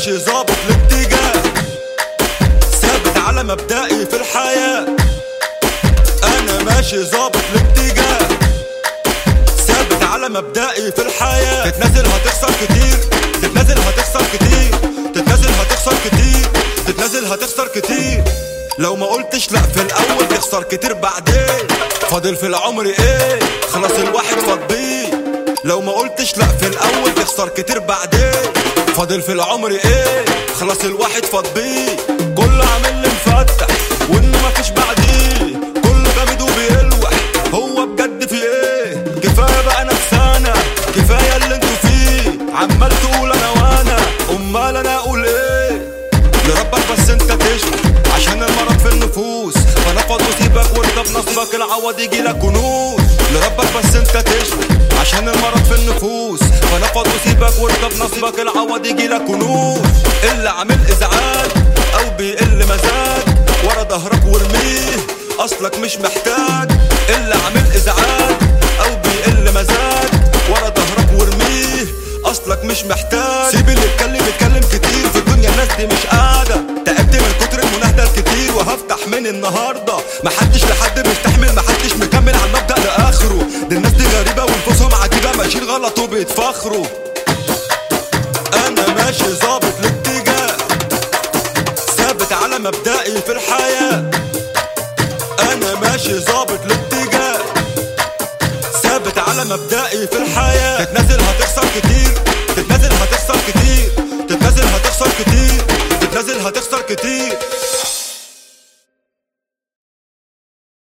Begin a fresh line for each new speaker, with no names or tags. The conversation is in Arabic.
ماشي ظابط الاتجاه، ثابت على مبدئي في الحياة. انا ماشي ظابط الاتجاه، ثابت على مبدئي في الحياة. تتنازل هتخسر كتير، تتنازل هتخسر كتير، تتنازل هتخسر كتير، تتنازل هتخسر كتير. لو ما قلتش لا في الاول تخسر كتير بعدين. فاضل في العمر ايه؟ خلاص الواحد فاض بيه. لو ما قلتش لا في الاول تخسر كتير بعدين. فاضل في العمر ايه؟ خلاص الواحد فاض بيه. كله عامل لي مفتح وانه مفيش بعديه، كله جامد وبيلوح، هو بجد في ايه؟ كفايه بقى نفسانا، كفايه اللي انتوا فيه. عمال تقول انا وانا، امال انا اقول ايه؟ لربك بس انت تشكي عشان المرض في النفوس. فنفض وسيبك وارضى بنصيبك، العوض يجيلك كنوز. لربك بس انت تشكي عشان المرض في النفوس. فنفض وسيبك وارضى بنصيبك، العوض يجيلك كنوز. اللي عامل ازعاج او بيقل مزاج، ورا ظهرك وارميه اصلك مش محتاج. اللي عامل ازعاج او بيقل مزاج، ورا ظهرك وارميه اصلك مش محتاج. سيب اللي يتكلم كتير، في الدنيا الناس دي مش قاعده. تعبت من كتر المناهده الكتير وهفتح من النهارده. محدش لحد مستحمل، محدش مكمل على المبدأ لاخره. دي الناس دي غريبه ونفوسهم عجيبه، ماشيين غلط وبيتفخروا. انا ماشي ظابط الاتجاه، ثابت على مبدئي في الحياه. انا ماشي ظابط الاتجاه، ثابت على مبدئي في الحياه. تتنازل هتخسر كتير، تتنازل هتخسر كتير، تتنازل هتخسر كتير، تتنازل هتخسر كتير.